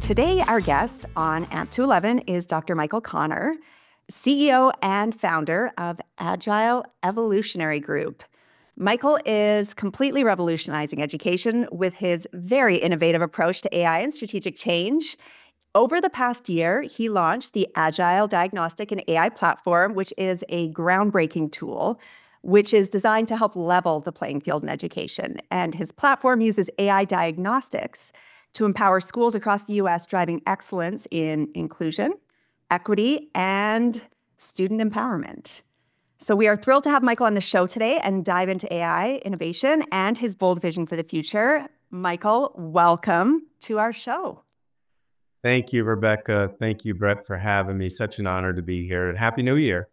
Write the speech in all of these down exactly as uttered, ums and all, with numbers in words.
Today, our guest on A M P two eleven is Doctor Michael Connor, C E O and founder of Agile Evolutionary Group. Michael is completely revolutionizing education with his very innovative approach to A I and strategic change. Over the past year, he launched the Agile Diagnostic and A I Platform, which is a groundbreaking tool which is designed to help level the playing field in education. And his platform uses A I diagnostics to empower schools across the U S, driving excellence in inclusion, equity, and student empowerment. So we are thrilled to have Michael on the show today and dive into A I innovation and his bold vision for the future. Michael, welcome to our show. Thank you, Rebecca. Thank you, Brett, for having me. Such an honor to be here. And Happy New Year.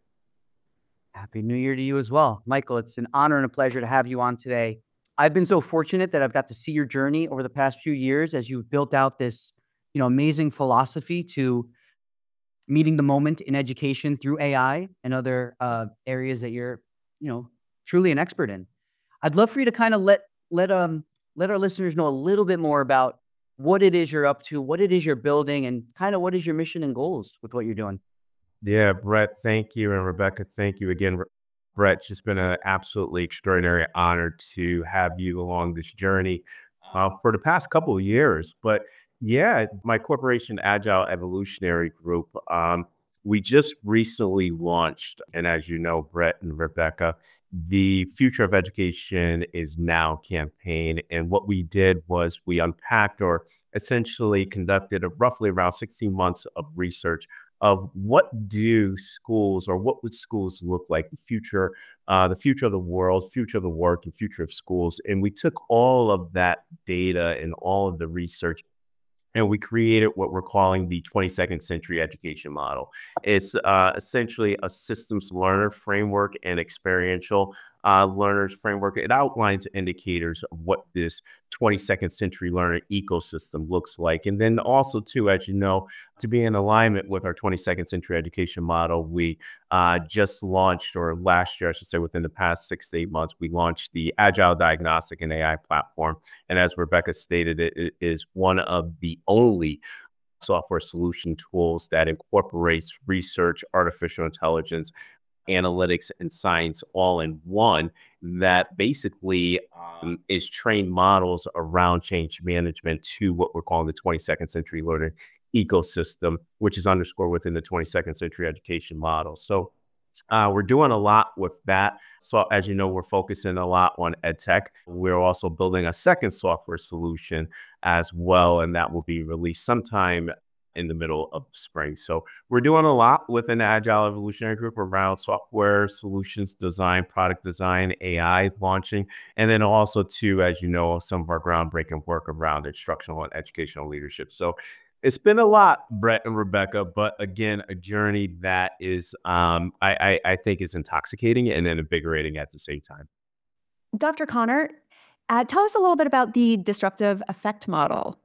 Happy New Year to you as well. Michael, it's an honor and a pleasure to have you on today. I've been so fortunate that I've got to see your journey over the past few years as you've built out this, you know, amazing philosophy to meeting the moment in education through A I and other uh, areas that you're, you know, truly an expert in. I'd love for you to kind of let let um let our listeners know a little bit more about what it is you're up to, what it is you're building, and kind of what is your mission and goals with what you're doing. Yeah, Brett, thank you. And Rebecca, thank you again. Brett, it's just been an absolutely extraordinary honor to have you along this journey uh, for the past couple of years. But yeah, my corporation, Agile Evolutionary Group, um, we just recently launched, and as you know, Brett and Rebecca, the Future of Education is Now campaign. And what we did was we unpacked or essentially conducted a roughly around sixteen months of research of what do schools or what would schools look like, the future, uh, the future of the world, future of the work, and future of schools. And we took all of that data and all of the research and we created what we're calling the twenty-second century education model. It's uh, essentially a systems learner framework and experiential uh, learners framework. It outlines indicators of what this twenty-second century learner ecosystem looks like. And then also, too, as you know, to be in alignment with our twenty-second century education model, we uh, just launched, or last year, I should say, within the past six to eight months, we launched the Agile Diagnostic and A I Platform. And as Rebecca stated, it, it is one of the only software solution tools that incorporates research, artificial intelligence, analytics, and science all in one that basically um, is trained models around change management to what we're calling the twenty-second century learning ecosystem, which is underscored within the twenty-second century education model. So Uh, we're doing a lot with that. So as you know, we're focusing a lot on EdTech. We're also building a second software solution as well, and that will be released sometime in the middle of spring. So we're doing a lot within the Agile Evolutionary Group around software solutions design, product design, A I is launching, and then also too, as you know, some of our groundbreaking work around instructional and educational leadership. So it's been a lot, Brett and Rebecca, but again, a journey that is, um, I, I, I think, is intoxicating and then invigorating at the same time. Doctor Connor, uh, tell us a little bit about the disruptive effect model.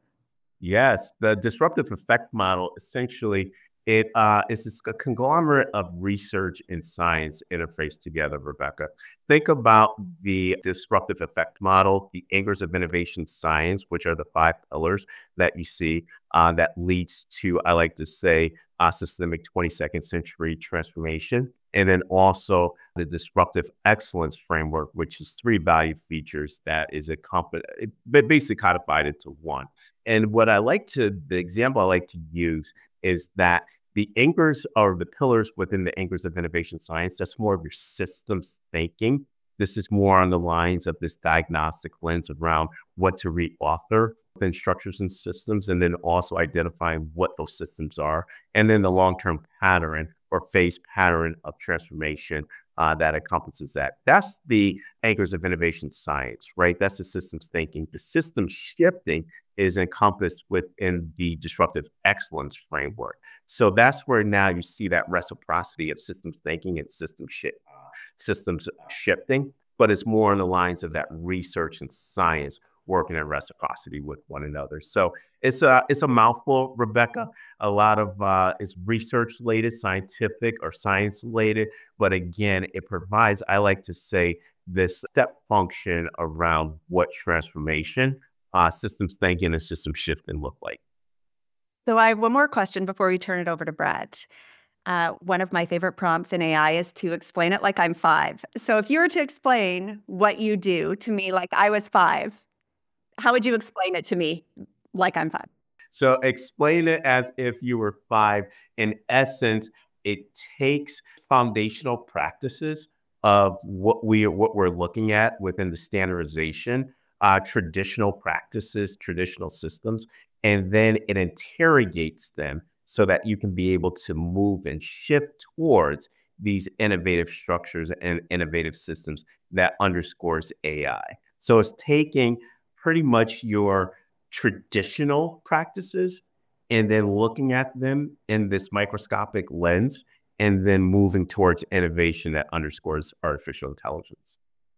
Yes, the disruptive effect model essentially it uh, is this c- conglomerate of research and science interfaced together. Rebecca, think about the disruptive effect model, the anchors of innovation science, which are the five pillars that you see uh, that leads to, I like to say, uh, systemic twenty-second century transformation. And then also the disruptive excellence framework, which is three value features that is a comp- it- basically codified into one. And what I like to, the example I like to use is that the anchors or the pillars within the anchors of innovation science, that's more of your systems thinking. This is more on the lines of this diagnostic lens around what to re-author within structures and systems, and then also identifying what those systems are, and then the long-term pattern or phase pattern of transformation uh, that encompasses that. That's the anchors of innovation science, right? That's the systems thinking. The system shifting is encompassed within the disruptive excellence framework. So that's where now you see that reciprocity of systems thinking and system shi- uh, systems shifting, but it's more on the lines of that research and science working in reciprocity with one another. So it's a it's a mouthful, Rebecca. A lot of uh, it's research related, scientific or science related, but again, it provides, I like to say, this step function around what transformation, uh, systems thinking, and system shifting look like. So I have one more question before we turn it over to Brett. Uh, one of my favorite prompts in A I is to explain it like I'm five. So if you were to explain what you do to me like I was five, how would you explain it to me like I'm five? So explain it as if you were five. In essence, it takes foundational practices of what we what we're looking at within the standardization, uh, traditional practices, traditional systems, and then it interrogates them so that you can be able to move and shift towards these innovative structures and innovative systems that underscores A I. So it's taking pretty much your traditional practices and then looking at them in this microscopic lens and then moving towards innovation that underscores artificial intelligence.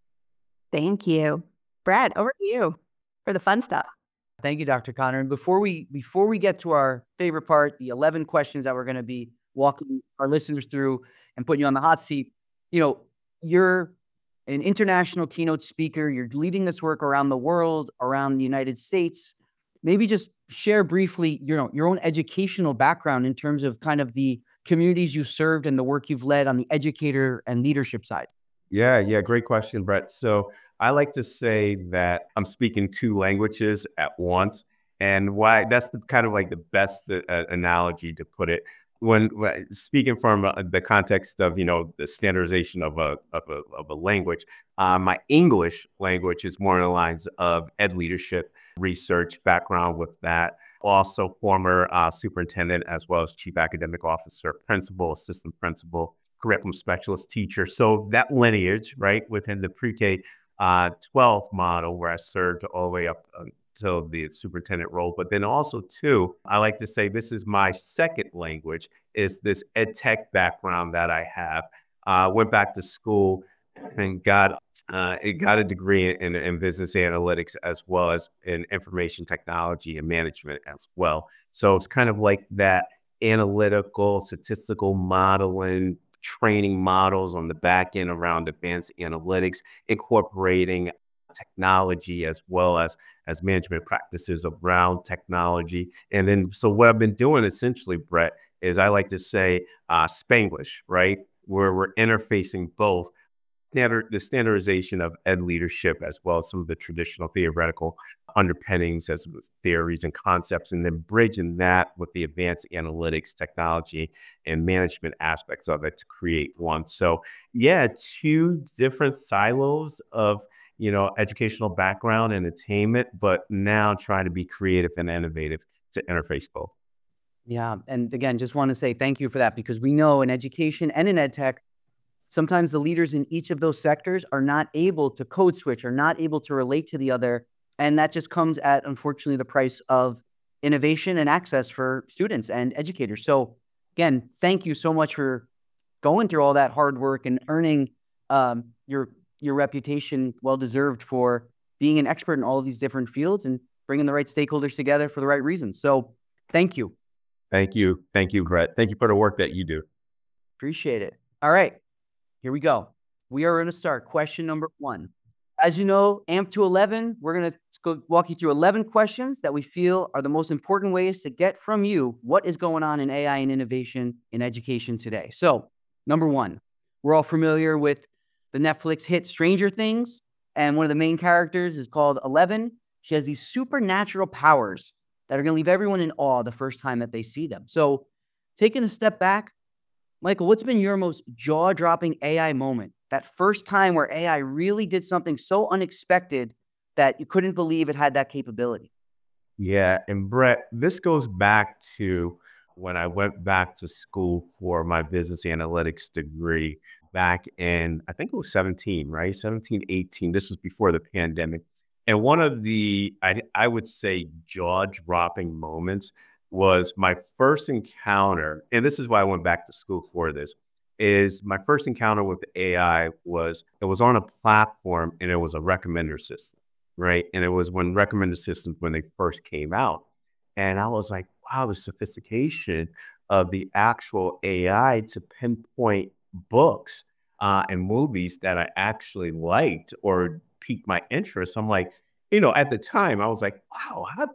Thank you. Brett, over to you for the fun stuff. Thank you, Doctor Connor. And before we before we get to our favorite part, the eleven questions that we're going to be walking our listeners through and putting you on the hot seat, you know, you're an international keynote speaker. You're leading this work around the world, around the United States. Maybe just share briefly, you know, your own educational background in terms of kind of the communities you served and the work you've led on the educator and leadership side. Yeah, yeah, great question, Brett. So I like to say that I'm speaking two languages at once. And why that's the kind of like the best uh, analogy to put it. When, when speaking from uh, the context of, you know, the standardization of a, of a, of a language, uh, my English language is more in the lines of ed leadership, research background with that. Also, former uh, superintendent as well as chief academic officer, principal, assistant principal, curriculum specialist teacher. So that lineage, right, within the pre-K uh, twelve model where I served all the way up until the superintendent role. But then also too, I like to say this is my second language is this ed tech background that I have. Uh, went back to school and got uh, it got a degree in, in business analytics as well as in information technology and management as well. So it's kind of like that analytical, statistical modeling, training models on the back end around advanced analytics, incorporating technology as well as as management practices around technology. And then, so what I've been doing essentially, Brett, is I like to say uh, Spanglish, right? Where we're interfacing both standard the standardization of ed leadership as well as some of the traditional theoretical underpinnings as well as theories and concepts, and then bridging that with the advanced analytics technology and management aspects of it to create one. So yeah, two different silos of, you know, educational background and attainment, but now trying to be creative and innovative to interface both. Yeah. And again, just want to say thank you for that, because we know in education and in ed tech, sometimes the leaders in each of those sectors are not able to code switch, are not able to relate to the other. And that just comes at, unfortunately, the price of innovation and access for students and educators. So again, thank you so much for going through all that hard work and earning um, your, your reputation, well-deserved, for being an expert in all of these different fields and bringing the right stakeholders together for the right reasons. So thank you. Thank you. Thank you, Brett. Thank you for the work that you do. Appreciate it. All right. Here we go. We are going to start question number one. As you know, A M P to eleven, we're going to go walk you through eleven questions that we feel are the most important ways to get from you what is going on in A I and innovation in education today. So, number one, we're all familiar with the Netflix hit Stranger Things, and one of the main characters is called Eleven. She has these supernatural powers that are going to leave everyone in awe the first time that they see them. So, taking a step back, Michael, what's been your most jaw-dropping A I moment? That first time where A I really did something so unexpected that you couldn't believe it had that capability. Yeah, and Brett, this goes back to when I went back to school for my business analytics degree back in, I think it was seventeen, right? seventeen, eighteen. This was before the pandemic. And one of the, I, I would say, jaw-dropping moments was my first encounter, and this is why I went back to school for this, is my first encounter with A I was, it was on a platform and it was a recommender system, right? And it was when recommender systems, when they first came out. And I was like, wow, the sophistication of the actual A I to pinpoint books uh, and movies that I actually liked or piqued my interest. I'm like, you know, at the time, I was like, wow, how, how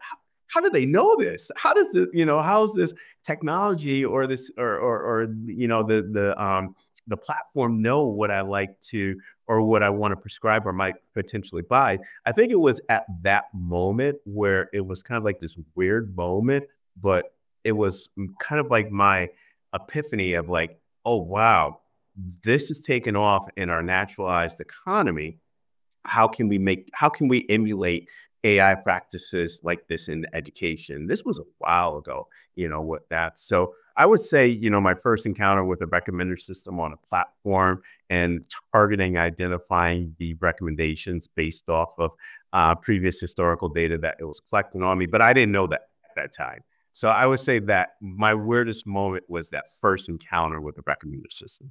how do they know this? How does it, you know, how is this technology or this or or, or you know the the um the platform know what I like to or what I want to prescribe or might potentially buy? I think it was at that moment where it was kind of like this weird moment, but it was kind of like my epiphany of like, oh wow, this is taking off in our naturalized economy. How can we make how can we emulate A I practices like this in education? This was a while ago, you know, what that. So I would say, you know, my first encounter with a recommender system on a platform and targeting, identifying the recommendations based off of uh, previous historical data that it was collecting on me, but I didn't know that at that time. So I would say that my weirdest moment was that first encounter with the recommender system.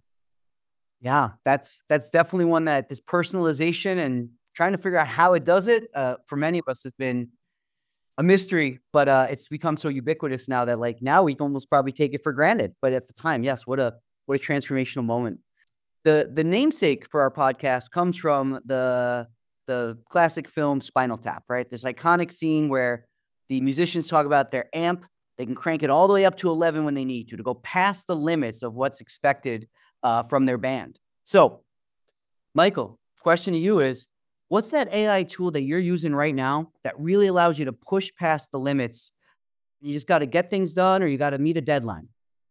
Yeah, that's that's definitely one that this personalization and trying to figure out how it does it, uh, for many of us has been a mystery, but uh, it's become so ubiquitous now that like now we can almost probably take it for granted. But at the time, yes, what a what a transformational moment. The the namesake for our podcast comes from the the classic film Spinal Tap, right? This iconic scene where the musicians talk about their amp. They can crank it all the way up to eleven when they need to, to go past the limits of what's expected uh, from their band. So, Michael, question to you is, what's that A I tool that you're using right now that really allows you to push past the limits? You just got to get things done or you got to meet a deadline.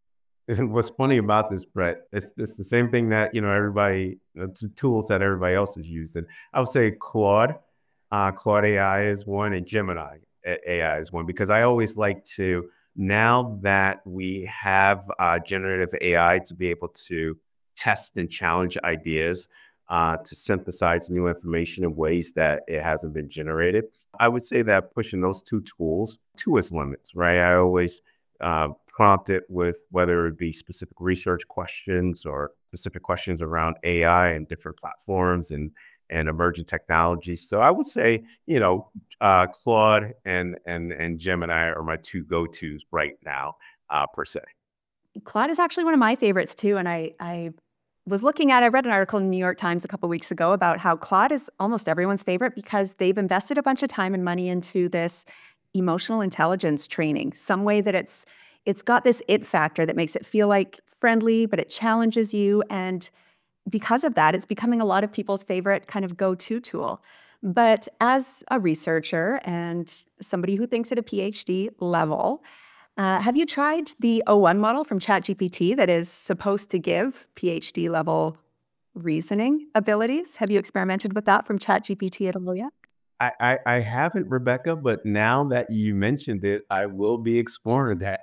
What's funny about this, Brett, it's, it's the same thing that, you know, everybody, the t- tools that everybody else is using. I would say Claude, uh, Claude A I is one, and Gemini A I is one, because I always like to, now that we have uh, generative A I to be able to test and challenge ideas, uh, to synthesize new information in ways that it hasn't been generated, I would say that pushing those two tools to its limits, right? I always uh, prompt it with whether it be specific research questions or specific questions around A I and different platforms and and emerging technologies. So I would say, you know, uh, Claude and and and Gemini are my two go-tos right now, uh, per se. Claude is actually one of my favorites too, and I I was looking at I read an article in the New York Times a couple weeks ago about how Claude is almost everyone's favorite because they've invested a bunch of time and money into this emotional intelligence training, some way that it's it's got this it factor that makes it feel like friendly, but it challenges you, and because of that, it's becoming a lot of people's favorite kind of go-to tool. But as a researcher and somebody who thinks at a PhD level, uh, have you tried the O one model from ChatGPT that is supposed to give PhD level reasoning abilities? Have you experimented with that from ChatGPT at all yet? I, I I haven't, Rebecca, but now that you mentioned it, I will be exploring that.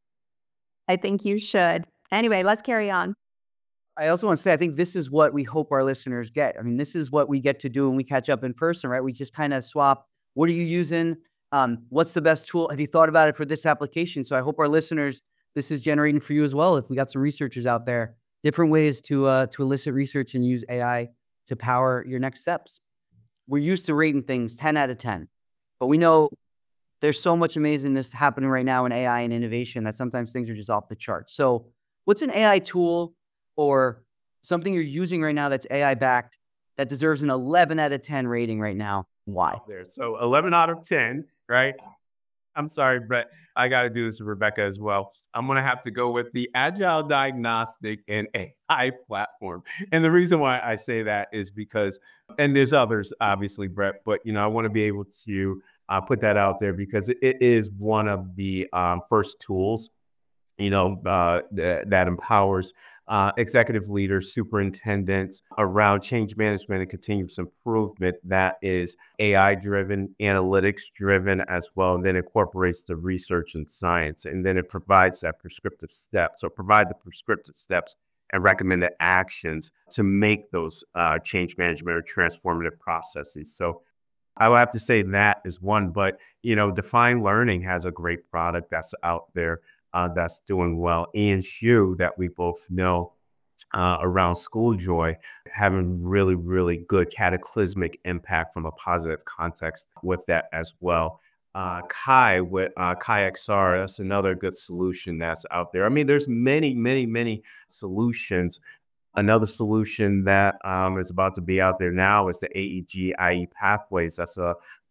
I think you should. Anyway, let's carry on. I also want to say, I think this is what we hope our listeners get. I mean, this is what we get to do when we catch up in person, right? We just kind of swap. What are you using? Um, what's the best tool? Have you thought about it for this application? So I hope our listeners, this is generating for you as well. If we got some researchers out there, different ways to uh, to elicit research and use A I to power your next steps. We're used to rating things ten out of ten, but we know there's so much amazingness happening right now in A I and innovation that sometimes things are just off the charts. So what's an A I tool or something you're using right now that's A I backed that deserves an eleven out of ten rating right now? Why? Out there. So eleven out of ten, right? I'm sorry, Brett. I got to do this with Rebecca as well. I'm going to have to go with the Agile Diagnostic and A I platform. And the reason why I say that is because, and there's others, obviously, Brett, but, you know, I want to be able to uh, put that out there because it, it is one of the um, first tools, you know, uh, th- that empowers uh, executive leaders, superintendents around change management and continuous improvement that is A I driven, analytics driven as well, and then incorporates the research and science. And then it provides that prescriptive steps or provide the prescriptive steps and recommended actions to make those uh, change management or transformative processes. So I would have to say that is one, but you know, Define Learning has a great product that's out there uh, that's doing well. Ian Shu, that we both know uh, around School Joy, having really, really good cataclysmic impact from a positive context with that as well. Uh, Kai with uh, Kai X R, that's another good solution that's out there. I mean, there's many, many, many solutions. Another solution that um, is about to be out there now is the A E G I E Pathways. That's a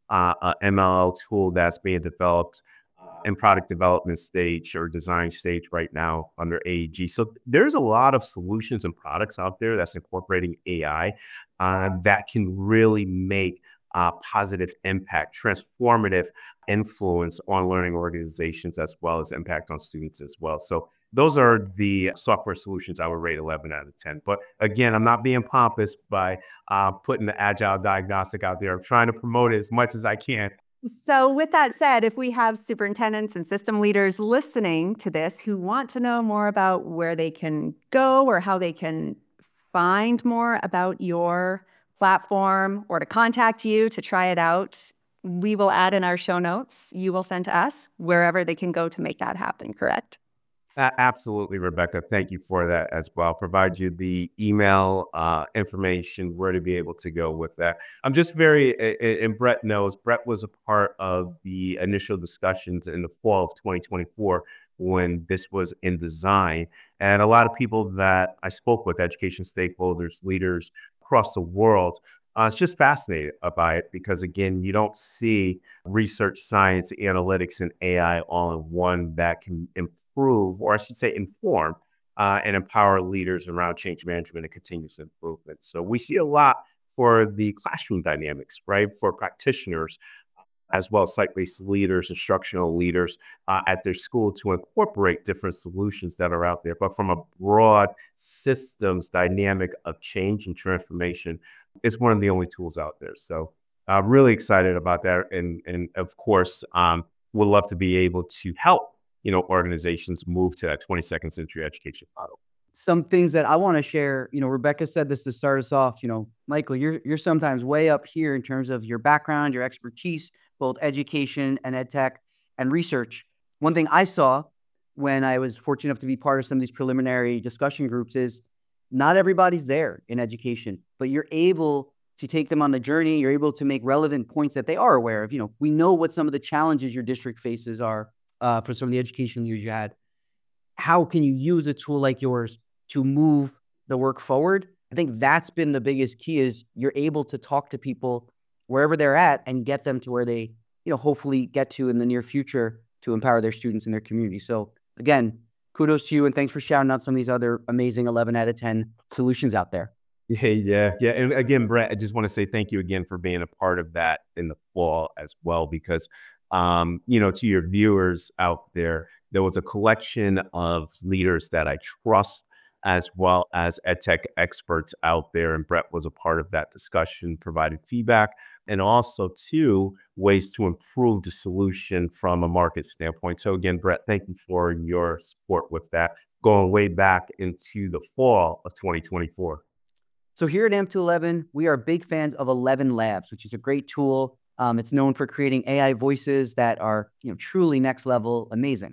uh, a M L L tool that's being developed in product development stage or design stage right now under A E G. So there's a lot of solutions and products out there that's incorporating A I uh, that can really make a positive impact, transformative influence on learning organizations as well as impact on students as well. So those are the software solutions I would rate eleven out of ten. But again, I'm not being pompous by uh, putting the agile diagnostic out there. I'm trying to promote it as much as I can. So, with that said, if we have superintendents and system leaders listening to this who want to know more about where they can go or how they can find more about your platform or to contact you to try it out, we will add in our show notes. You will send to us wherever they can go to make that happen, correct? A- Absolutely, Rebecca. Thank you for that as well. Provide you the email uh, information where to be able to go with that. I'm just very, a- a- and Brett knows, Brett was a part of the initial discussions in the fall of twenty twenty-four when this was in design. And a lot of people that I spoke with, education stakeholders, leaders across the world, uh, it's just fascinated by it because, again, you don't see research, science, analytics, and A I all in one that can improve, or I should say inform, uh, and empower leaders around change management and continuous improvement. So we see a lot for the classroom dynamics, right? For practitioners, as well as site-based leaders, instructional leaders uh, at their school to incorporate different solutions that are out there. But from a broad systems dynamic of change and transformation, it's one of the only tools out there. So uh, really excited about that. And, and of course, um, would love to be able to help, you know, organizations move to that twenty-second century education model. Some things that I want to share, you know, Rebecca said this to start us off, you know, Michael, you're you're sometimes way up here in terms of your background, your expertise, both education and ed tech and research. One thing I saw when I was fortunate enough to be part of some of these preliminary discussion groups is not everybody's there in education, but you're able to take them on the journey. You're able to make relevant points that they are aware of. You know, we know what some of the challenges your district faces are uh, for some of the education leaders you had. How can you use a tool like yours to move the work forward? I think that's been the biggest key is you're able to talk to people wherever they're at and get them to where they, you know, hopefully get to in the near future to empower their students in their community. So again, kudos to you and thanks for shouting out some of these other amazing eleven out of ten solutions out there. Yeah, yeah, yeah. And again, Brett, I just want to say thank you again for being a part of that in the fall as well, because, um, you know, to your viewers out there, there was a collection of leaders that I trust, as well as ed tech experts out there. And Brett was a part of that discussion, provided feedback, and also, two, ways to improve the solution from a market standpoint. So again, Brett, thank you for your support with that, going way back into the fall of twenty twenty-four. So here at A M P two eleven, we are big fans of eleven Labs, which is a great tool. Um, it's known for creating A I voices that are, you know, truly next level amazing.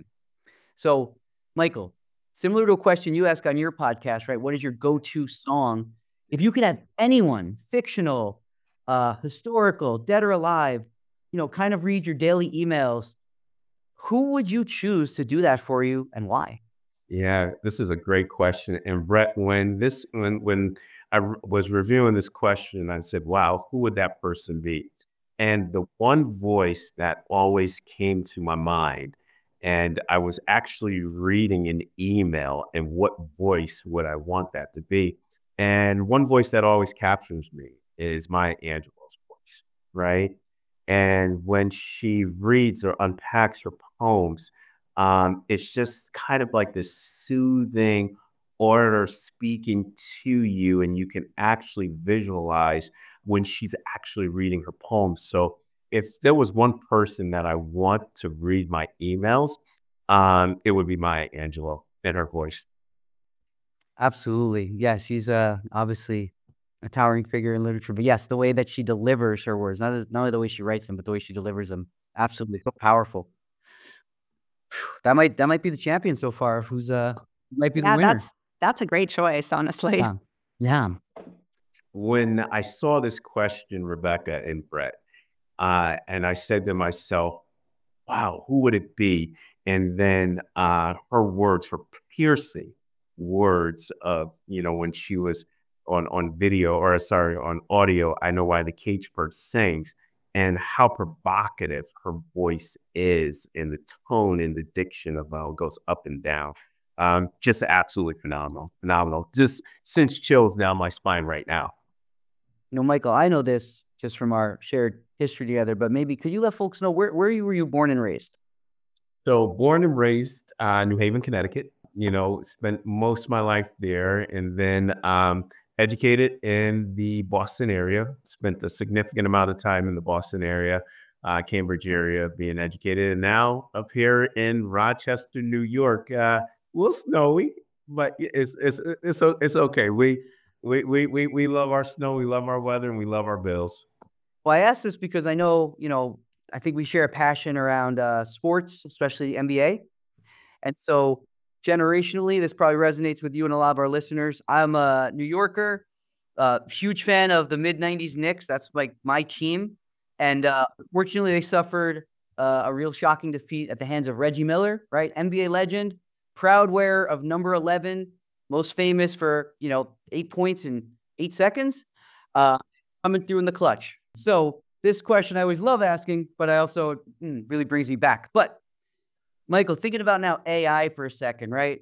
So, Michael, similar to a question you asked on your podcast, right? What is your go-to song? If you could have anyone, fictional, uh, historical, dead or alive, you know, kind of read your daily emails, who would you choose to do that for you and why? Yeah, this is a great question. And Brett, when this when when I r- was reviewing this question, I said, "Wow, who would that person be?" And the one voice that always came to my mind, and I was actually reading an email, and what voice would I want that to be? And one voice that always captures me is Maya Angelou's voice, right? And when she reads or unpacks her poems, um, it's just kind of like this soothing orator speaking to you, and you can actually visualize when she's actually reading her poems. So, if there was one person that I want to read my emails, um, it would be Maya Angelou and her voice. Absolutely. Yeah, she's uh, obviously a towering figure in literature. But yes, the way that she delivers her words, not, not only the way she writes them, but the way she delivers them, absolutely so powerful. That might that might be the champion so far. Who's uh might be the Yeah, winner. that's that's a great choice, honestly. Yeah. Yeah. When I saw this question, Rebecca and Brett, uh, and I said to myself, wow, who would it be? And then uh, her words, her piercing words of, you know, when she was on on video or sorry, on audio, I know why the cage bird sings. and how provocative her voice is, and the tone and the diction of how it goes up and down. Um, just absolutely phenomenal, phenomenal. Just sends chills down my spine right now. You know, Michael, I know this just from our shared history together, but maybe could you let folks know where, where you were you born and raised? So born and raised, uh, New Haven, Connecticut. You know, spent most of my life there, and then um, educated in the Boston area. Spent a significant amount of time in the Boston area, uh, Cambridge area, being educated, and now up here in Rochester, New York. Uh, a little snowy, but i- it's it's it's o- it's okay. We we we we we love our snow, we love our weather, and we love our bills. Well, I ask this because I know, you know, I think we share a passion around uh, sports, especially the N B A. And so generationally, this probably resonates with you and a lot of our listeners. I'm a New Yorker, uh, huge fan of the mid nineties Knicks. That's like my team. And uh, fortunately, they suffered uh, a real shocking defeat at the hands of Reggie Miller, right? N B A legend, proud wearer of number eleven, most famous for, you know, eight points in eight seconds, uh, coming through in the clutch. So this question I always love asking, but I also mm, really brings me back. But Michael, thinking about now A I for a second, right?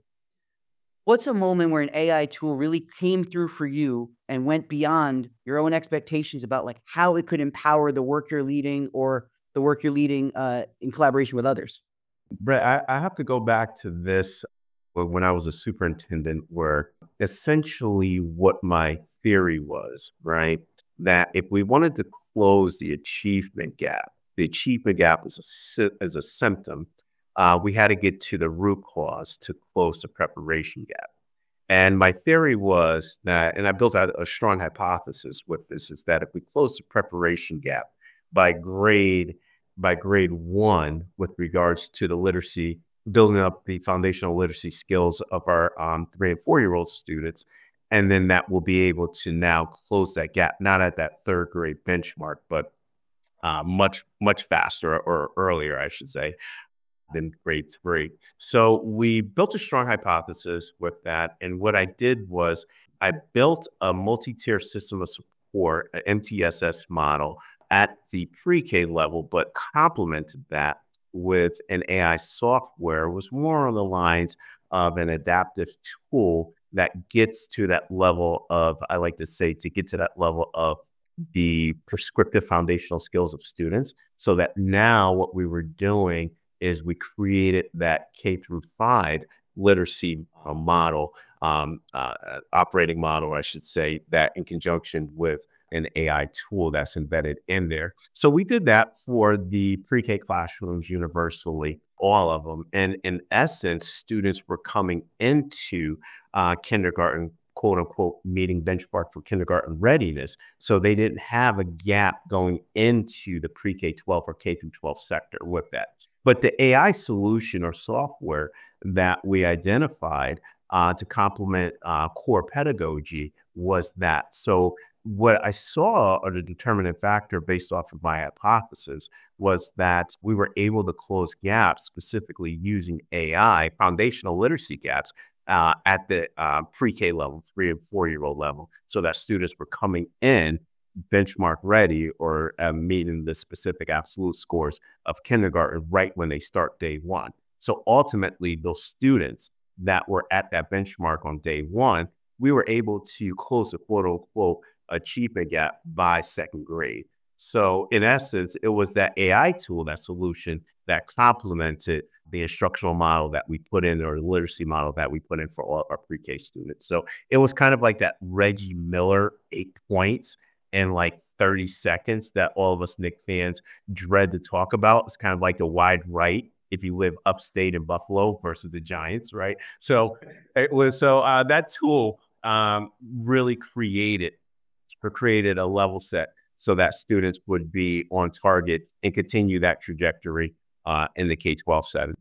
What's a moment where an A I tool really came through for you and went beyond your own expectations about like how it could empower the work you're leading or the work you're leading uh, in collaboration with others? Brett, I, I have to go back to this wh- when I was a superintendent, where essentially what my theory was, right? That if we wanted to close the achievement gap, the achievement gap is a, sy- is a symptom, uh, we had to get to the root cause to close the preparation gap. And my theory was that, and I built out a strong hypothesis with this, is that if we close the preparation gap by grade by grade one with regards to the literacy, building up the foundational literacy skills of our um, three and four year old students, and then that will be able to now close that gap, not at that third grade benchmark, but uh, much much faster or earlier, I should say, than grade three. So we built a strong hypothesis with that. And what I did was I built a multi-tier system of support, an M T S S model at the pre-K level, but complemented that with an A I software, was more on the lines of an adaptive tool that gets to that level of, I like to say, to get to that level of the prescriptive foundational skills of students, so that now what we were doing is we created that K through five literacy uh, model, um, uh, uh, operating model, I should say, that in conjunction with an A I tool that's embedded in there. So we did that for the pre-K classrooms universally, all of them. And in essence, students were coming into uh, kindergarten, quote unquote, meeting benchmark for kindergarten readiness. So they didn't have a gap going into the pre-K twelve or K through twelve sector with that. But the A I solution or software that we identified uh, to complement uh, core pedagogy was that. So what I saw, or the determinant factor based off of my hypothesis, was that we were able to close gaps specifically using A I, foundational literacy gaps, uh, at the uh, pre-K level, three and four year old level, so that students were coming in benchmark ready or uh, meeting the specific absolute scores of kindergarten right when they start day one. So ultimately, those students that were at that benchmark on day one, we were able to close the quote unquote achievement gap by second grade. So in essence, it was that A I tool, that solution that complemented the instructional model that we put in, or the literacy model that we put in for all our pre-K students. So it was kind of like that Reggie Miller eight points in like thirty seconds that all of us Knicks fans dread to talk about. It's kind of like the wide right if you live upstate in Buffalo versus the Giants, right? So it was so uh, that tool um, really created or created a level set so that students would be on target and continue that trajectory uh, in the K twelve setting.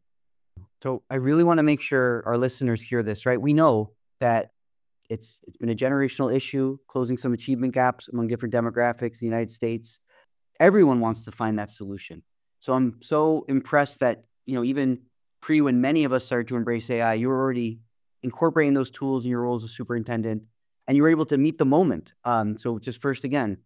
So I really want to make sure our listeners hear this, right? We know that it's it's been a generational issue, closing some achievement gaps among different demographics in the United States. Everyone wants to find that solution. So I'm so impressed that, you know, even pre when many of us started to embrace A I, you were already incorporating those tools in your role as a superintendent and you were able to meet the moment. Um, so just first again,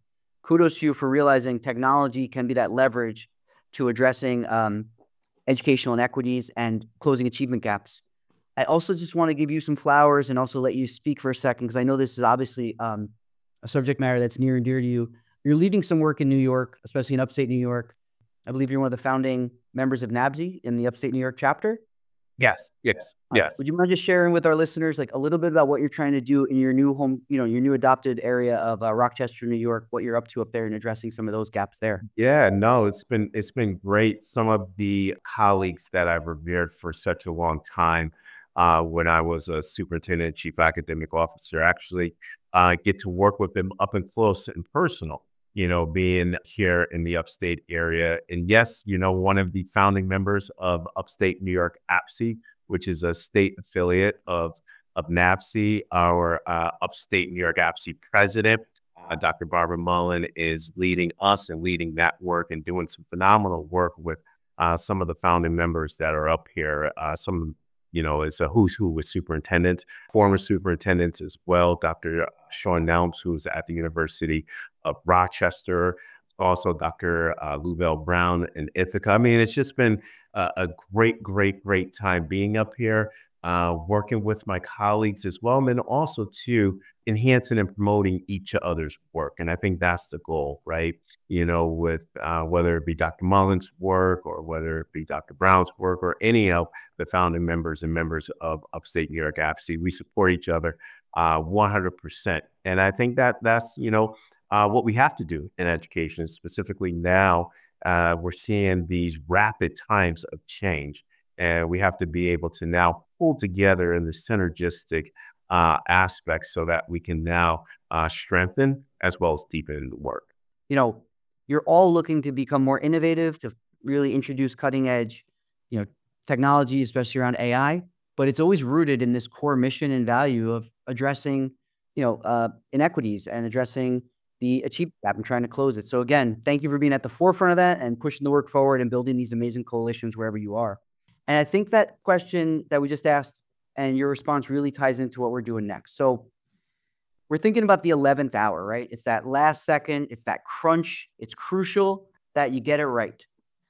kudos to you for realizing technology can be that leverage to addressing um, educational inequities and closing achievement gaps. I also just want to give you some flowers and also let you speak for a second, because I know this is obviously um, a subject matter that's near and dear to you. You're leading some work in New York, especially in upstate New York. I believe you're one of the founding members of NABSE in the upstate New York chapter. Yes, yes, Uh, yes. Would you mind just sharing with our listeners like a little bit about what you're trying to do in your new home, you know, your new adopted area of uh, Rochester, New York, what you're up to up there and addressing some of those gaps there? Yeah, no, it's been it's been great. Some of the colleagues that I've revered for such a long time, uh, when I was a superintendent, chief academic officer, actually uh, get to work with them up and close and personal. You know, being here in the upstate area, and yes, you know, one of the founding members of Upstate New York APSE, which is a state affiliate of of NAPSE. Our uh, Upstate New York APSE president, uh, Doctor Barbara Mullen, is leading us and leading that work and doing some phenomenal work with uh, some of the founding members that are up here. Uh, some, you know, it's a who's who with superintendents, former superintendents as well. Doctor Sean Nelms, who's at the University of Rochester, also Doctor Uh, Lubell Brown in Ithaca. I mean, it's just been a, a great, great, great time being up here, uh, working with my colleagues as well, and then also too enhancing and promoting each other's work. And I think that's the goal, right? You know, with uh, whether it be Doctor Mullen's work or whether it be Doctor Brown's work or any of the founding members and members of Upstate New York APSE, we support each other uh, one hundred percent. And I think that that's, you know, uh, what we have to do in education, specifically now. Uh, we're seeing these rapid times of change, and we have to be able to now pull together in the synergistic uh, aspects so that we can now uh, strengthen as well as deepen the work. You know, you're all looking to become more innovative, to really introduce cutting edge, you know, technology, especially around A I, but it's always rooted in this core mission and value of addressing, you know, uh, inequities and addressing the achievement gap and trying to close it. So again, thank you for being at the forefront of that and pushing the work forward and building these amazing coalitions wherever you are. And I think that question that we just asked and your response really ties into what we're doing next. So we're thinking about the eleventh hour, right? It's that last second, it's that crunch. It's crucial that you get it right.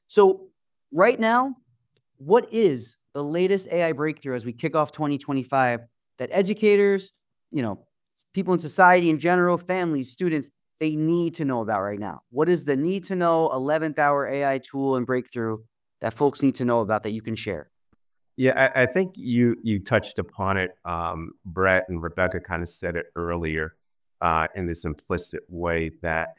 So right now, what is the latest A I breakthrough as we kick off twenty twenty-five that educators, you know, people in society in general, families, students, they need to know about right now? What is the need to know eleventh hour A I tool and breakthrough that folks need to know about that you can share? Yeah, I, I think you you touched upon it. Um, Brett and Rebecca kind of said it earlier uh, in this implicit way that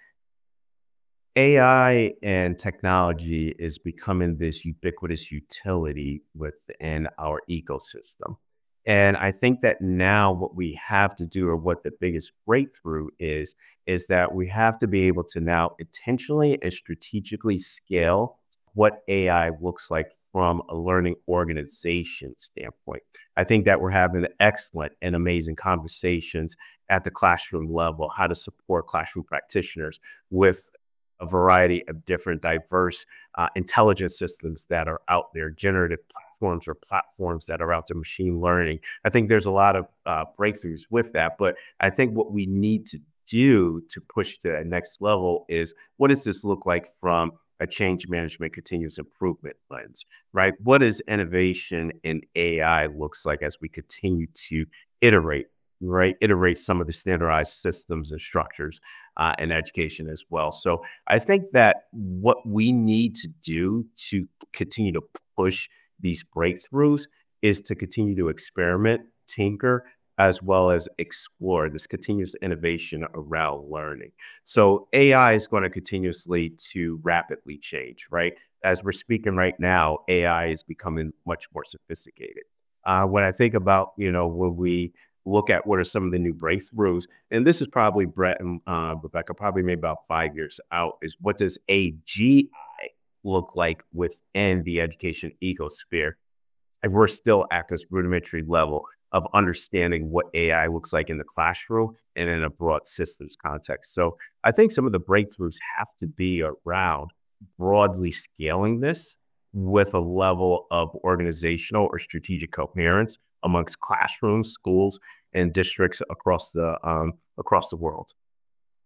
A I and technology is becoming this ubiquitous utility within our ecosystem. And I think that now what we have to do, or what the biggest breakthrough is, is that we have to be able to now intentionally and strategically scale what A I looks like from a learning organization standpoint. I think that we're having excellent and amazing conversations at the classroom level, how to support classroom practitioners with a variety of different diverse uh, intelligence systems that are out there, generative platforms or platforms that are out there, machine learning. I think there's a lot of uh, breakthroughs with that. But I think what we need to do to push to that next level is, what does this look like from a change management continuous improvement lens, right? What does innovation in A I looks like as we continue to iterate, right? Iterate some of the standardized systems and structures uh, in education as well. So I think that what we need to do to continue to push these breakthroughs is to continue to experiment, tinker, as well as explore this continuous innovation around learning. So A I is going to continuously to rapidly change, right? As we're speaking right now, A I is becoming much more sophisticated. Uh, when I think about, you know, when we look at what are some of the new breakthroughs, and this is probably Brett and uh, Rebecca, probably maybe about five years out, is what does A G I look like within the education ecosphere? And we're still at this rudimentary level of understanding what A I looks like in the classroom and in a broad systems context. So I think some of the breakthroughs have to be around broadly scaling this with a level of organizational or strategic coherence amongst classrooms, schools, and districts across the um, across the world.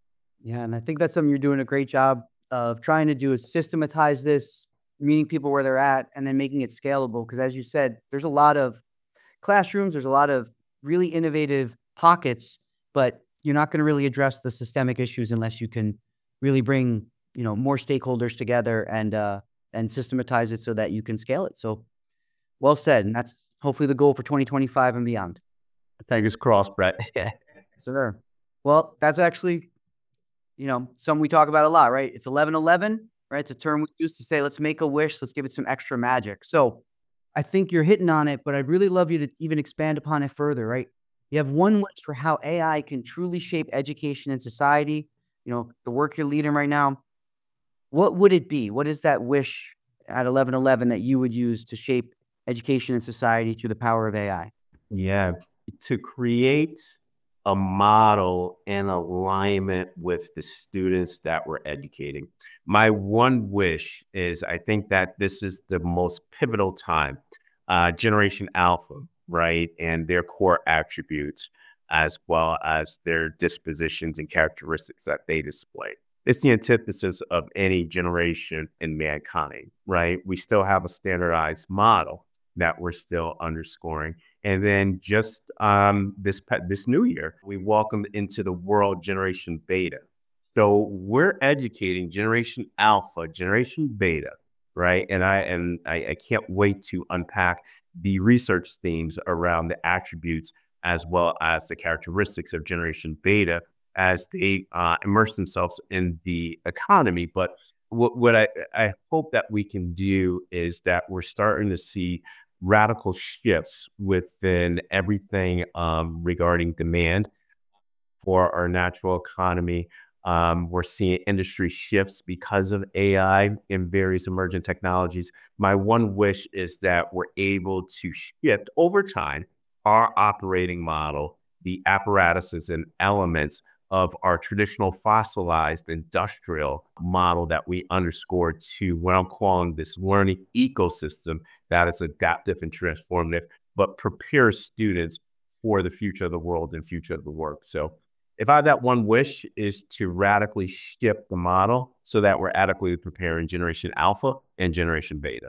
Yeah, and I think that's something you're doing a great job of trying to do is systematize this, meeting people where they're at, and then making it scalable. Because as you said, there's a lot of classrooms, there's a lot of really innovative pockets, but you're not going to really address the systemic issues unless you can really bring, you know, more stakeholders together and uh and systematize it so that you can scale it. So well said, and that's hopefully the goal for twenty twenty-five and beyond. Fingers crossed, Brett. Sure. Well, that's actually, you know, something we talk about a lot, right? It's eleven eleven, right? It's a term we use to say, let's make a wish, let's give it some extra magic. So I think you're hitting on it, but I'd really love you to even expand upon it further, right? You have one wish for how A I can truly shape education and society, you know, the work you're leading right now. What would it be? What is that wish at eleven eleven that you would use to shape education and society through the power of A I? Yeah, to create a model in alignment with the students that we're educating. My one wish is I think that this is the most pivotal time, uh, Generation Alpha, right? And their core attributes, as well as their dispositions and characteristics that they display. It's the antithesis of any generation in mankind, right? We still have a standardized model that we're still underscoring. And then just um, this pe- this new year, we welcomed into the world Generation Beta. So we're educating Generation Alpha, Generation Beta, right? And I and I, I can't wait to unpack the research themes around the attributes as well as the characteristics of Generation Beta as they uh, immerse themselves in the economy. But what, what I, I hope that we can do is that we're starting to see radical shifts within everything um, regarding demand for our natural economy. Um, we're seeing industry shifts because of A I and various emergent technologies. My one wish is that we're able to shift over time our operating model, the apparatuses and elements of our traditional fossilized industrial model that we underscore to what I'm calling this learning ecosystem that is adaptive and transformative, but prepares students for the future of the world and future of the work. So if I have that one wish is to radically shift the model so that we're adequately preparing Generation Alpha and Generation Beta.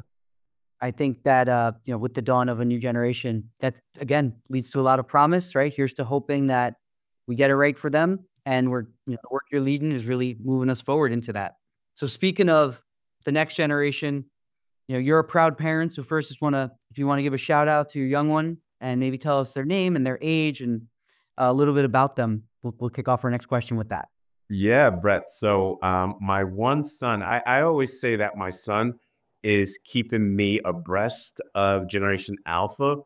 I think that, uh, you know, with the dawn of a new generation, that again leads to a lot of promise, right? Here's to hoping that we get it right for them, and we're, you know, the work you're leading is really moving us forward into that. So speaking of the next generation, you know, you're a proud parent. So first, just want to, if you want to give a shout out to your young one and maybe tell us their name and their age and a little bit about them, we'll, we'll kick off our next question with that. Yeah, Brett. So um, my one son, I, I always say that my son is keeping me abreast of Generation Alpha.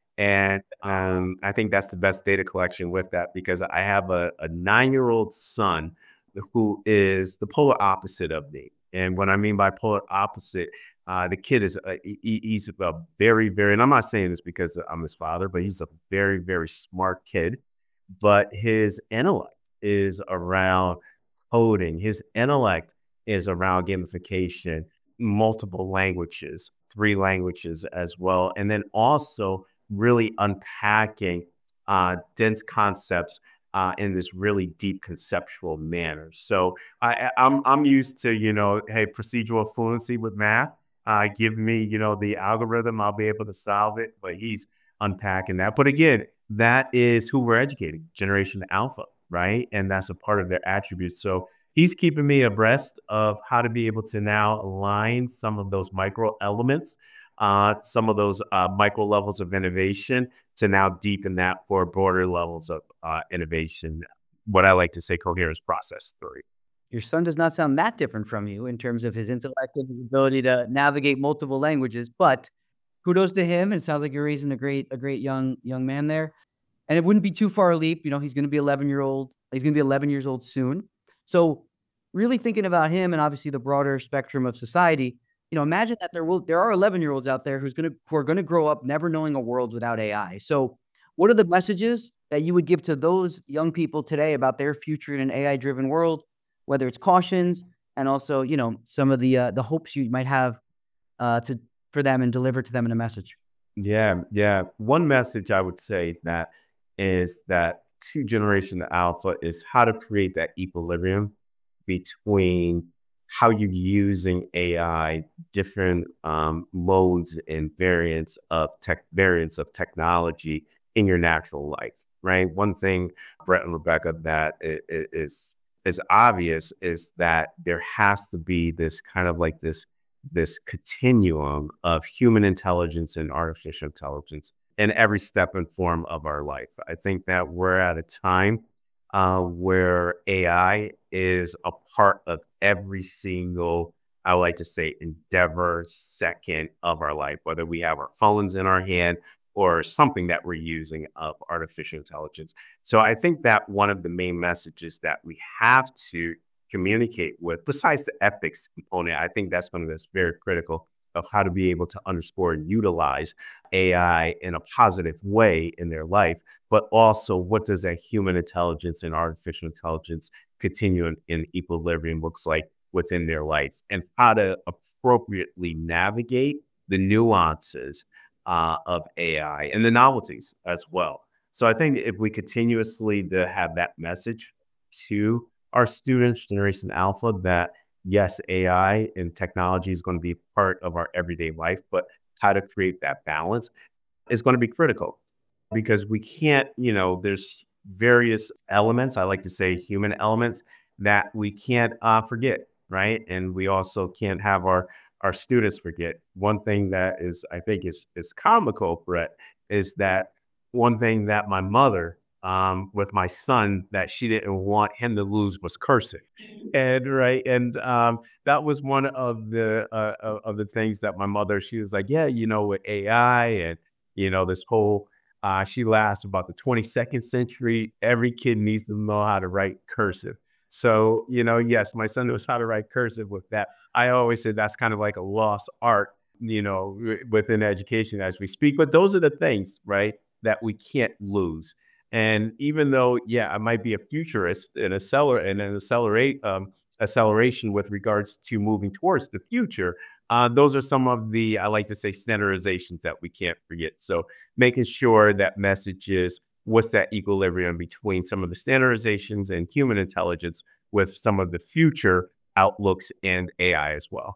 And um, I think that's the best data collection with that because I have a, a nine-year-old son who is the polar opposite of me. And what I mean by polar opposite, uh, the kid is a, he- he's a very, very, and I'm not saying this because I'm his father, but he's a very, very smart kid. But his intellect is around coding. His intellect is around gamification, multiple languages, three languages as well, and then also really unpacking uh, dense concepts uh, in this really deep conceptual manner. So I, I- I'm I'm used to you know, hey, procedural fluency with math. Uh, give me you know the algorithm, I'll be able to solve it. But he's unpacking that. But again, that is who we're educating, Generation Alpha, right? And that's a part of their attributes. So he's keeping me abreast of how to be able to now align some of those micro elements, uh, some of those uh, micro levels of innovation to now deepen that for broader levels of uh, innovation. What I like to say, coherence process theory. Your son does not sound that different from you in terms of his intellect and his ability to navigate multiple languages, but kudos to him. It sounds like you're raising a great, a great young, young man there. And it wouldn't be too far a leap. You know, he's going to be eleven year old. He's going to be eleven years old soon. So really thinking about him and obviously the broader spectrum of society, you know, imagine that there will, there are eleven year olds out there who's going to, who are going to grow up never knowing a world without A I. So what are the messages that you would give to those young people today about their future in an A I driven world, whether it's cautions and also, you know, some of the, uh, the hopes you might have, uh, to, for them and deliver to them in a message? Yeah, yeah. One message I would say that is that to Generation Alpha is how to create that equilibrium between how you're using A I, different um, modes and variants of tech variants of technology in your natural life, right? One thing, Brett and Rebecca, that i- i- is is obvious is that there has to be this kind of like this this continuum of human intelligence and artificial intelligence in every step and form of our life. I think that we're at a time uh, where A I is a part of every single, I like to say, endeavor second of our life, whether we have our phones in our hand or something that we're using of artificial intelligence. So I think that one of the main messages that we have to communicate with, besides the ethics component, I think that's one of that's very critical of how to be able to underscore and utilize A I in a positive way in their life, but also what does that human intelligence and artificial intelligence continuum in equilibrium looks like within their life, and how to appropriately navigate the nuances uh, of A I and the novelties as well. So I think if we continuously to have that message to our students, Generation Alpha, that yes, A I and technology is going to be part of our everyday life, but how to create that balance is going to be critical because we can't, you know, there's various elements, I like to say human elements, that we can't uh, forget, right? And we also can't have our our students forget. One thing that is, I think, is is comical, Brett, is that one thing that my mother, um, with my son, that she didn't want him to lose was cursing, and right, and um, that was one of the uh, of of the things that my mother, she was like, yeah, you know, with A I and you know this whole uh, she laughs about the twenty-second century. Every kid needs to know how to write cursive. So, you know, yes, my son knows how to write cursive with that. I always said that's kind of like a lost art, you know, w- within education as we speak. But those are the things, right, that we can't lose. And even though, yeah, I might be a futurist and accelerate and an accelerate um, acceleration with regards to moving towards the future, uh, those are some of the, I like to say, standardizations that we can't forget. So making sure that message is what's that equilibrium between some of the standardizations and human intelligence with some of the future outlooks and A I as well.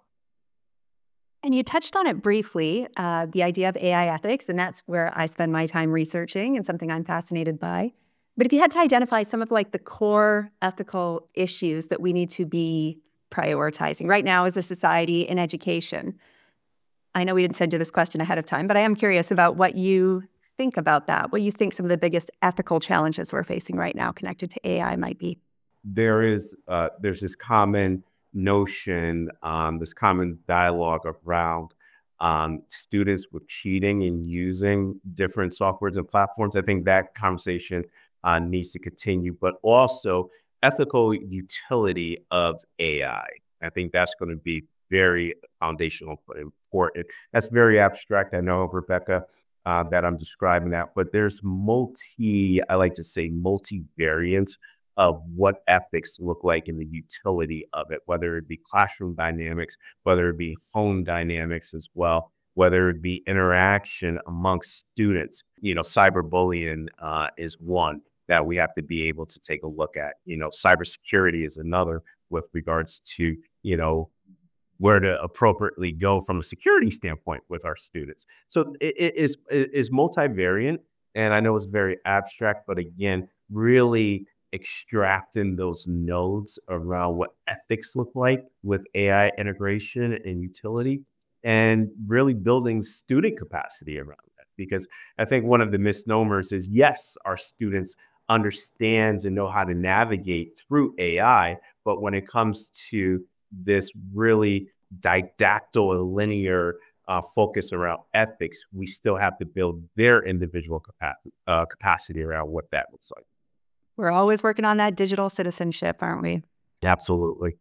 And you touched on it briefly, uh, the idea of A I ethics, and that's where I spend my time researching and something I'm fascinated by. But if you had to identify some of like the core ethical issues that we need to be prioritizing right now as a society in education, I know we didn't send you this question ahead of time, but I am curious about what you think about that, what you think some of the biggest ethical challenges we're facing right now connected to A I might be. There is uh, there's this common notion, um, this common dialogue around um, students with cheating and using different softwares and platforms. I think that conversation uh, needs to continue, but also ethical utility of A I. I I think that's going to be very foundational, but important. That's very abstract. I know, Rebecca, uh, that I'm describing that, but there's multi, I like to say, multivariants of what ethics look like and the utility of it, whether it be classroom dynamics, whether it be home dynamics as well, whether it be interaction amongst students. You know, cyberbullying uh, is one that we have to be able to take a look at. You know, cybersecurity is another with regards to, you know, where to appropriately go from a security standpoint with our students. So it, it is it is multivariant, and I know it's very abstract, but again, really extracting those nodes around what ethics look like with A I integration and utility, and really building student capacity around that. Because I think one of the misnomers is yes, our students understands and know how to navigate through A I, but when it comes to this really didactyl and linear uh, focus around ethics, we still have to build their individual capacity, uh, capacity around what that looks like. We're always working on that digital citizenship, aren't we? Absolutely.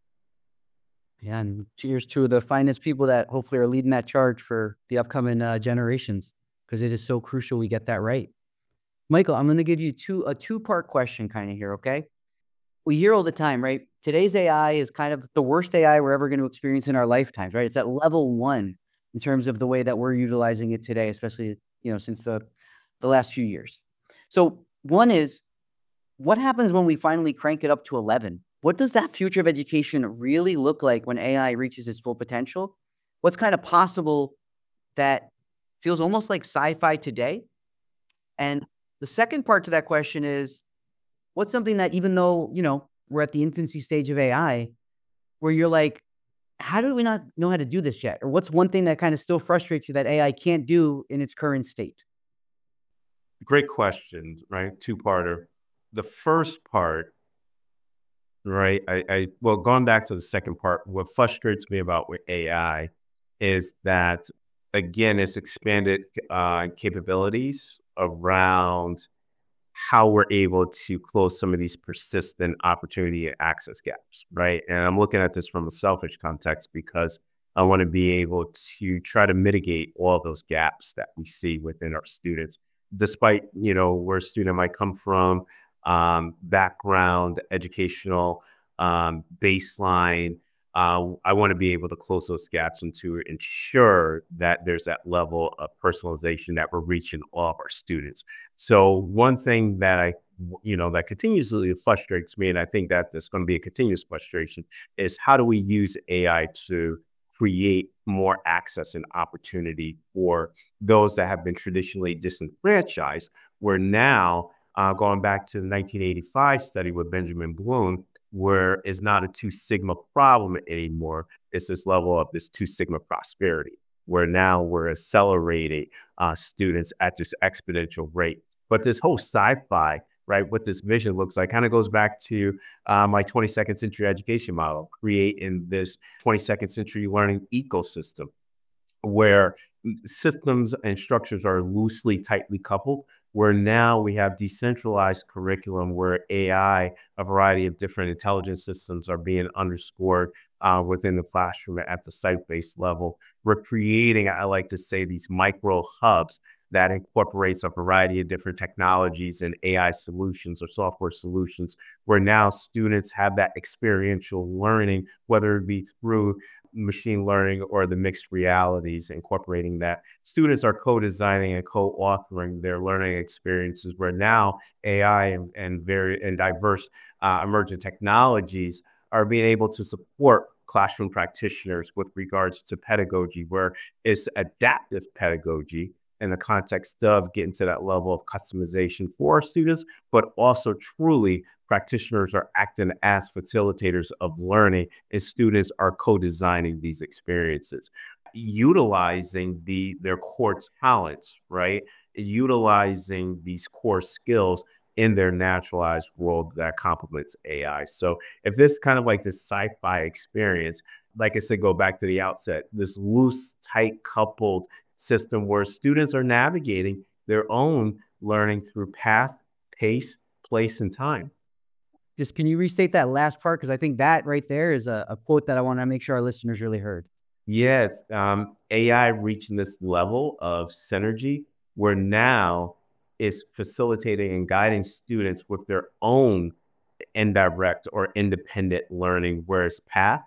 Yeah, and cheers to the finest people that hopefully are leading that charge for the upcoming uh, generations, because it is so crucial we get that right. Michael, I'm going to give you two a two part question kind of here. Okay, we hear all the time, right? Today's A I is kind of the worst A I we're ever going to experience in our lifetimes, right? It's at level one in terms of the way that we're utilizing it today, especially you know since the the last few years. So one is, what happens when we finally crank it up to eleven? What does that future of education really look like when A I reaches its full potential? What's kind of possible that feels almost like sci-fi today? And the second part to that question is, what's something that even though, you know, we're at the infancy stage of A I, where you're like, how do we not know how to do this yet? Or what's one thing that kind of still frustrates you that A I can't do in its current state? Great question, right? Two-parter. The first part, right? I, I well, going back to the second part, what frustrates me about with A I is that again, it's expanded uh, capabilities around how we're able to close some of these persistent opportunity and access gaps, right? And I'm looking at this from a selfish context because I want to be able to try to mitigate all those gaps that we see within our students, despite, you know, where a student might come from, um, background, educational um, baseline. Uh, I want to be able to close those gaps and to ensure that there's that level of personalization that we're reaching all of our students. So one thing that I, you know, that continuously frustrates me, and I think that there's going to be a continuous frustration, is how do we use A I to create more access and opportunity for those that have been traditionally disenfranchised, where now, uh, going back to the nineteen eighty-five study with Benjamin Bloom, where it's not a two sigma problem anymore, it's this level of this two sigma prosperity, where now we're accelerating uh, students at this exponential rate. But this whole sci-fi, right, what this vision looks like, kind of goes back to uh, my twenty-second century education model, creating this twenty-second century learning ecosystem where systems and structures are loosely, tightly coupled, where now we have decentralized curriculum where A I, a variety of different intelligence systems are being underscored uh, within the classroom at the site-based level. We're creating, I like to say, these micro hubs that incorporates a variety of different technologies and A I solutions or software solutions, where now students have that experiential learning, whether it be through machine learning or the mixed realities, incorporating that. Students are co-designing and co-authoring their learning experiences, where now A I and, and very and diverse uh, emergent technologies are being able to support classroom practitioners with regards to pedagogy, where it's adaptive pedagogy in the context of getting to that level of customization for our students, but also truly practitioners are acting as facilitators of learning and students are co-designing these experiences, utilizing the their core talents, right? Utilizing these core skills in their naturalized world that complements A I. So if this kind of like this sci-fi experience, like I said, go back to the outset, this loose, tight coupled system where students are navigating their own learning through path, pace, place, and time. Just can you restate that last part? Because I think that right there is a, a quote that I want to make sure our listeners really heard. Yes, um, A I reaching this level of synergy where now it's facilitating and guiding students with their own indirect or independent learning, whereas path,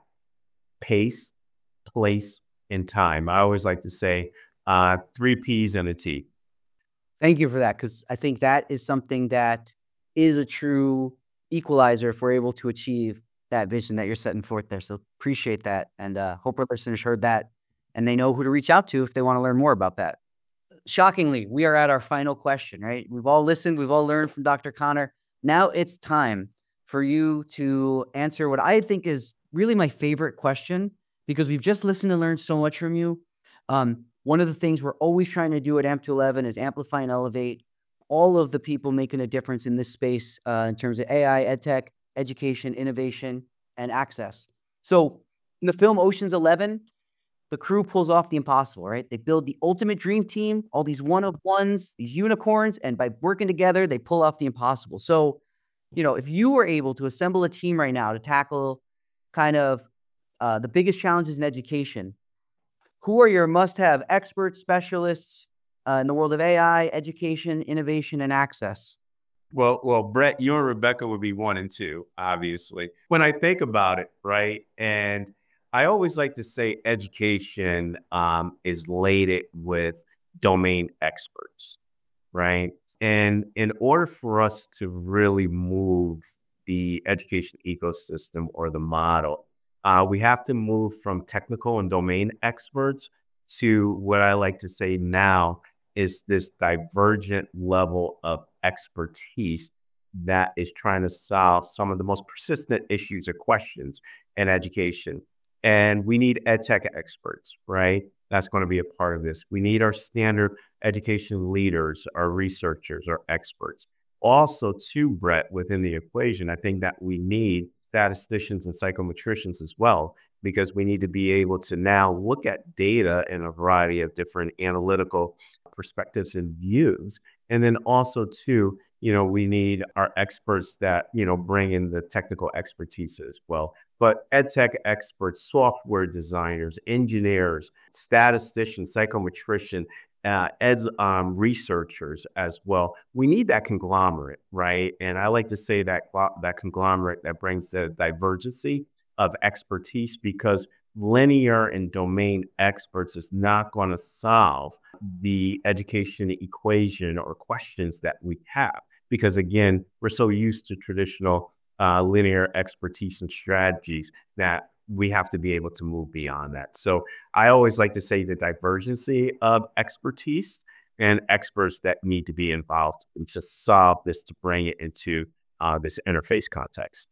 pace, place, and time. I always like to say uh, three P's and a T. Thank you for that, because I think that is something that is a true equalizer if we're able to achieve that vision that you're setting forth there. So appreciate that, and uh, hope our listeners heard that and they know who to reach out to if they want to learn more about that. Shockingly, we are at our final question, right? We've all listened, we've all learned from Doctor Connor. Now it's time for you to answer what I think is really my favorite question, because we've just listened and learned so much from you. Um, one of the things we're always trying to do at A M P two eleven is amplify and elevate all of the people making a difference in this space uh, in terms of A I, edtech, education, innovation, and access. So in the film Ocean's Eleven, the crew pulls off the impossible, right? They build the ultimate dream team, all these one of ones, these unicorns, and by working together, they pull off the impossible. So, you know, if you were able to assemble a team right now to tackle kind of uh, the biggest challenges in education, who are your must-have experts, specialists uh, in the world of A I, education, innovation, and access? Well, well, Brett, you and Rebecca would be one and two, obviously. When I think about it, right, and I always like to say education um, is laden with domain experts, right? And in order for us to really move the education ecosystem or the model. Uh, we have to move from technical and domain experts to what I like to say now is this divergent level of expertise that is trying to solve some of the most persistent issues or questions in education. And we need ed tech experts, right? That's going to be a part of this. We need our standard education leaders, our researchers, our experts. Also, too, Brett, within the equation, I think that we need statisticians and psychometricians as well, because we need to be able to now look at data in a variety of different analytical perspectives and views. And then also, too, you know, we need our experts that, you know, bring in the technical expertise as well. But ed tech experts, software designers, engineers, statisticians, psychometrician, uh, ed um, researchers as well. We need that conglomerate, right? And I like to say that glo- that conglomerate that brings the divergency of expertise, because linear and domain experts is not going to solve the education equation or questions that we have. Because again, we're so used to traditional uh, linear expertise and strategies that we have to be able to move beyond that. So I always like to say the divergency of expertise and experts that need to be involved to solve this, to bring it into uh, this interface context.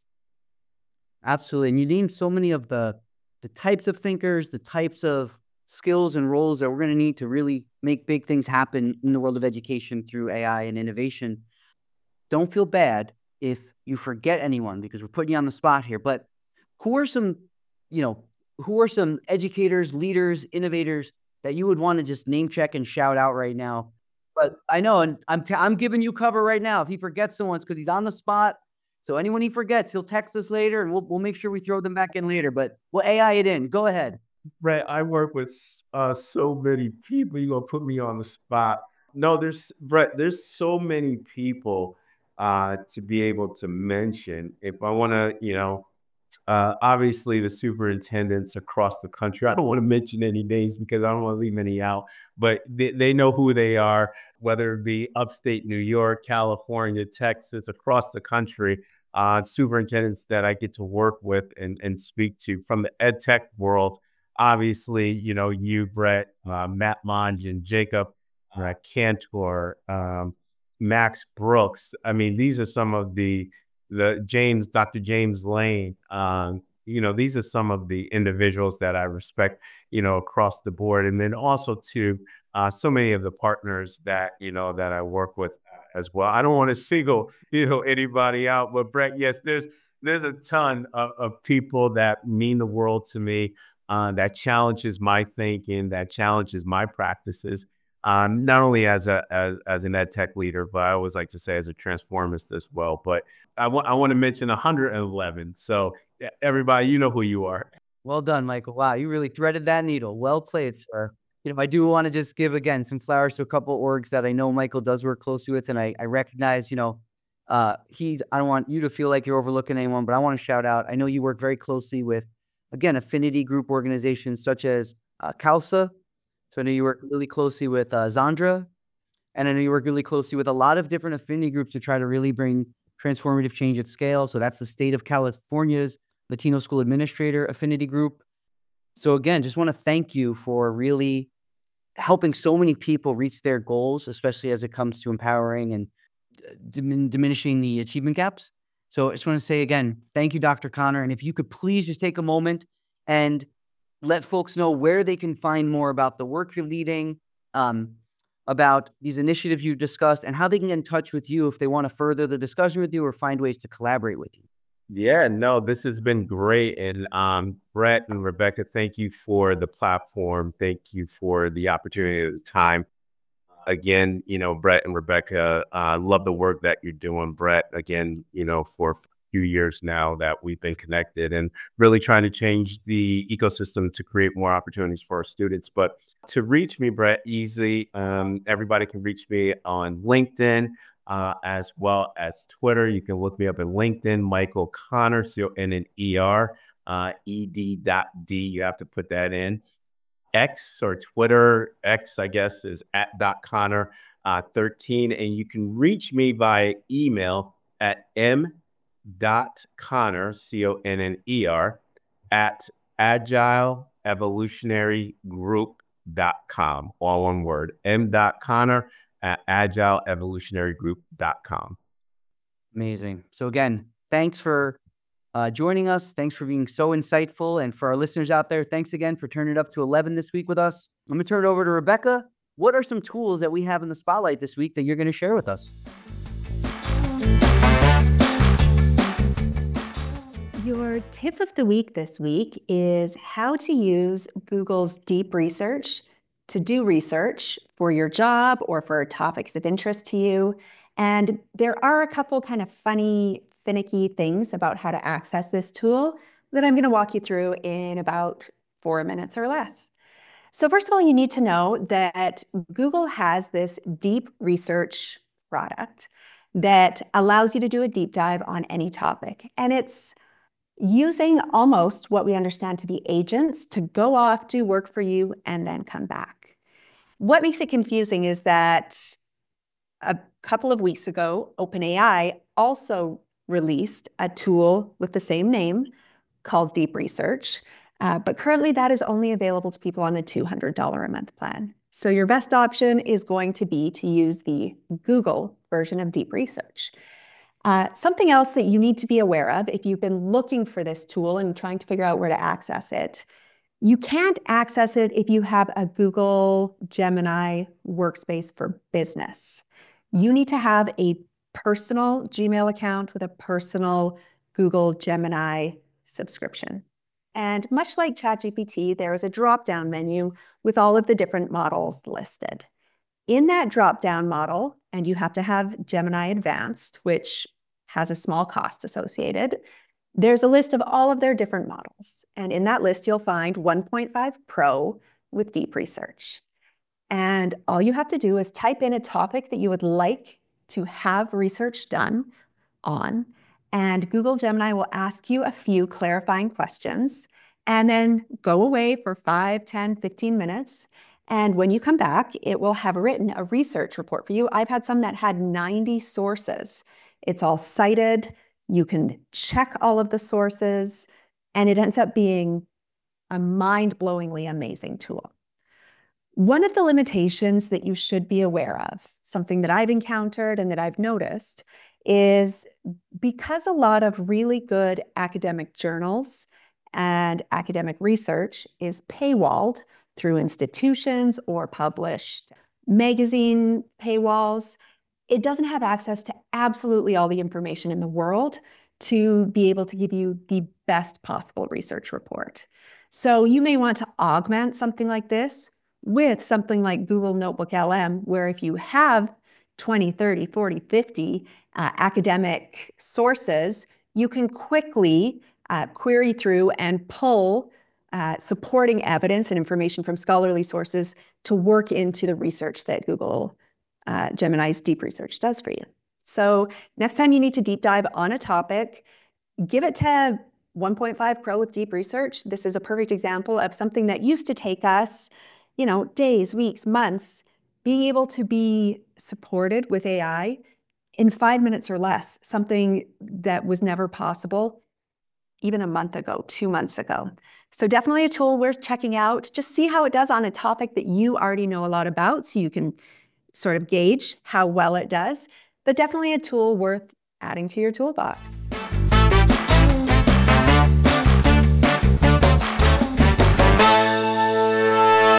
Absolutely. And you named so many of the the types of thinkers, the types of skills and roles that we're going to need to really make big things happen in the world of education through A I and innovation. Don't feel bad if you forget anyone, because we're putting you on the spot here. But who are some, you know, who are some educators, leaders, innovators that you would want to just name check and shout out right now? But I know, and I'm t- I'm giving you cover right now. If he forgets someone, it's because he's on the spot. So anyone he forgets, he'll text us later, and we'll we'll make sure we throw them back in later. But we'll A I it in. Go ahead. Brett, I work with uh, so many people. You're gonna put me on the spot. No, there's Brett. There's so many people uh, to be able to mention. If I want to, you know, uh, obviously the superintendents across the country. I don't want to mention any names because I don't want to leave any out, but they, they know who they are, whether it be upstate New York, California, Texas, across the country. Uh, superintendents that I get to work with and, and speak to from the ed tech world. Obviously, you know, you, Brett, uh, Matt Monge, and Jacob uh, Cantor, um, Max Brooks. I mean, these are some of the the James, Doctor James Lane. Um, you know, these are some of the individuals that I respect, you know, across the board. And then also to uh, so many of the partners that, you know, that I work with as well. I don't want to single, you know, anybody out, but Brett, yes, there's there's a ton of, of people that mean the world to me, uh, that challenges my thinking, that challenges my practices. Um, not only as a as, as an ed tech leader, but I always like to say as a transformist as well. But I want I want to mention one hundred eleven. So yeah, everybody, you know who you are. Well done, Michael. Wow, you really threaded that needle. Well played, sir. You know, I do want to just give again some flowers to a couple orgs that I know Michael does work closely with, and I, I recognize, you know, uh, he. I don't want you to feel like you're overlooking anyone, but I want to shout out. I know you work very closely with, again, affinity group organizations such as uh, CALSA. So I know you work really closely with uh, Zandra, and I know you work really closely with a lot of different affinity groups to try to really bring transformative change at scale. So that's the state of California's Latino School Administrator Affinity Group. So again, just want to thank you for really helping so many people reach their goals, especially as it comes to empowering and uh, dimin- diminishing the achievement gaps. So I just want to say again, thank you, Doctor Connor. And if you could please just take a moment and let folks know where they can find more about the work you're leading, um, about these initiatives you discussed, and how they can get in touch with you if they want to further the discussion with you or find ways to collaborate with you. Yeah, no, this has been great. And um, Brett and Rebecca, thank you for the platform. Thank you for the opportunity at the time. Again, you know, Brett and Rebecca, uh, love the work that you're doing. Brett, again, you know, for a few years now that we've been connected and really trying to change the ecosystem to create more opportunities for our students. But to reach me, Brett, easy. Um, everybody can reach me on LinkedIn. Uh, as well as Twitter. You can look me up in LinkedIn, Michael Connor, C O N N E R, uh, E D dot D. You have to put that in. X or Twitter, X, I guess, is at dot Connor uh, thirteen. And you can reach me by email at dot Connor, C O N N E R, at agile evolutionary group dot com, all one word, m dot Connor at agile evolutionary group dot com. Amazing. So again, thanks for uh, joining us. Thanks for being so insightful. And for our listeners out there, thanks again for turning it up to eleven this week with us. I'm going to turn it over to Rebecca. What are some tools that we have in the spotlight this week that you're going to share with us? Your tip of the week this week is how to use Google's deep research to do research for your job or for topics of interest to you. And there are a couple kind of funny, finicky things about how to access this tool that I'm going to walk you through in about four minutes or less. So first of all, you need to know that Google has this deep research product that allows you to do a deep dive on any topic. And it's using almost what we understand to be agents to go off, do work for you, and then come back. What makes it confusing is that a couple of weeks ago, OpenAI also released a tool with the same name called Deep Research, uh, but currently that is only available to people on the two hundred dollars a month plan. So your best option is going to be to use the Google version of Deep Research. Uh, something else that you need to be aware of if you've been looking for this tool and trying to figure out where to access it, you can't access it if you have a Google Gemini workspace for business. You need to have a personal Gmail account with a personal Google Gemini subscription. And much like ChatGPT, there is a drop-down menu with all of the different models listed. In that drop-down model, and you have to have Gemini Advanced, which has a small cost associated, there's a list of all of their different models. And in that list, you'll find one point five Pro with Deep Research. And all you have to do is type in a topic that you would like to have research done on, and Google Gemini will ask you a few clarifying questions, and then go away for five, ten, fifteen minutes. And when you come back, it will have written a research report for you. I've had some that had ninety sources. It's all cited. You can check all of the sources, and it ends up being a mind-blowingly amazing tool. One of the limitations that you should be aware of, something that I've encountered and that I've noticed, is because a lot of really good academic journals and academic research is paywalled through institutions or published magazine paywalls, it doesn't have access to absolutely all the information in the world to be able to give you the best possible research report. So you may want to augment something like this with something like Google Notebook L M, where if you have twenty, thirty, forty, fifty uh, academic sources, you can quickly uh, query through and pull uh, supporting evidence and information from scholarly sources to work into the research that Google uh, Gemini's Deep Research does for you. So next time you need to deep dive on a topic, give it to one point five Pro with Deep Research. This is a perfect example of something that used to take us, you know, days, weeks, months, being able to be supported with A I in five minutes or less, something that was never possible even a month ago, two months ago. So definitely a tool worth checking out. Just see how it does on a topic that you already know a lot about, so you can sort of gauge how well it does, but definitely a tool worth adding to your toolbox.